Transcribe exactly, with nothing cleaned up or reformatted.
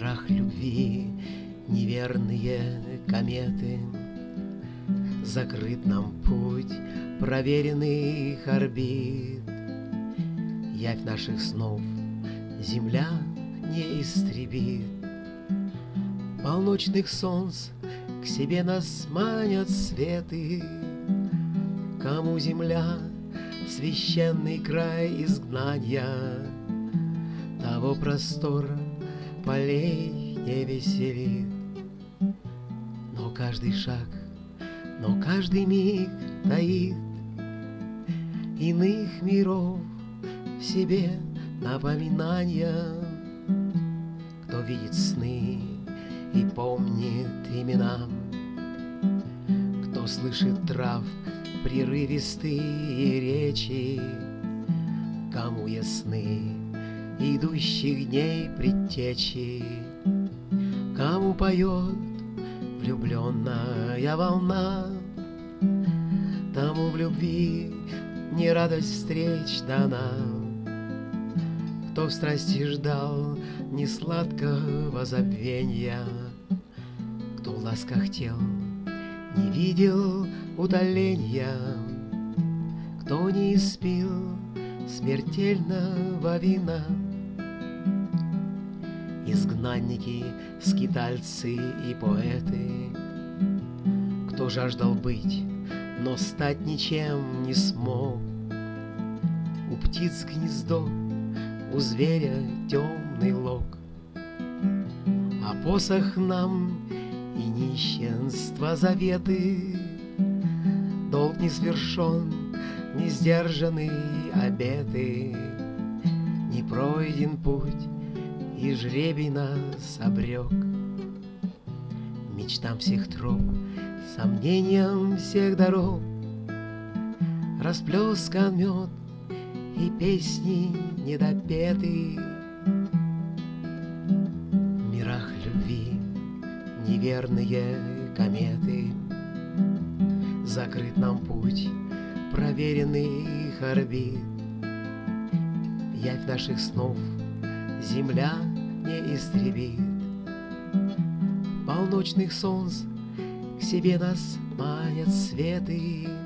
мирах любви неверные кометы. Закрыт нам путь проверенных орбит. Явь наших снов земля не истребит. Полночных солнц к себе нас манят светы. Кому земля священный край изгнания, того простора полей не веселит. Но каждый шаг, но каждый миг таит иных миров в себе напоминания. Кто видит сны и помнит имена, кто слышит трав прерывистые речи, кому ясны идущих дней предтечи, кому поет влюбленная волна, тому в любви не радость встреч дана. Кто в страсти ждал несладкого забвенья, кто в ласках тел не видел утоления, кто не испил смертельного вина. Изгнанники, скитальцы и поэты, кто жаждал быть, но стать ничем не смог. У птиц гнездо, у зверя темный лог, а посох нам и нищенство заветы. Долг не свершен, не сдержаны обеты, не пройден путь, и жребий нас обрек. Мечтам всех троп, сомнениям всех дорог расплескан мед и песни недопеты. В мирах любви неверные кометы, закрыт нам путь проверенных орбит. Явь наших снов земля не истребит. Полночных солнц к себе нас манят светы.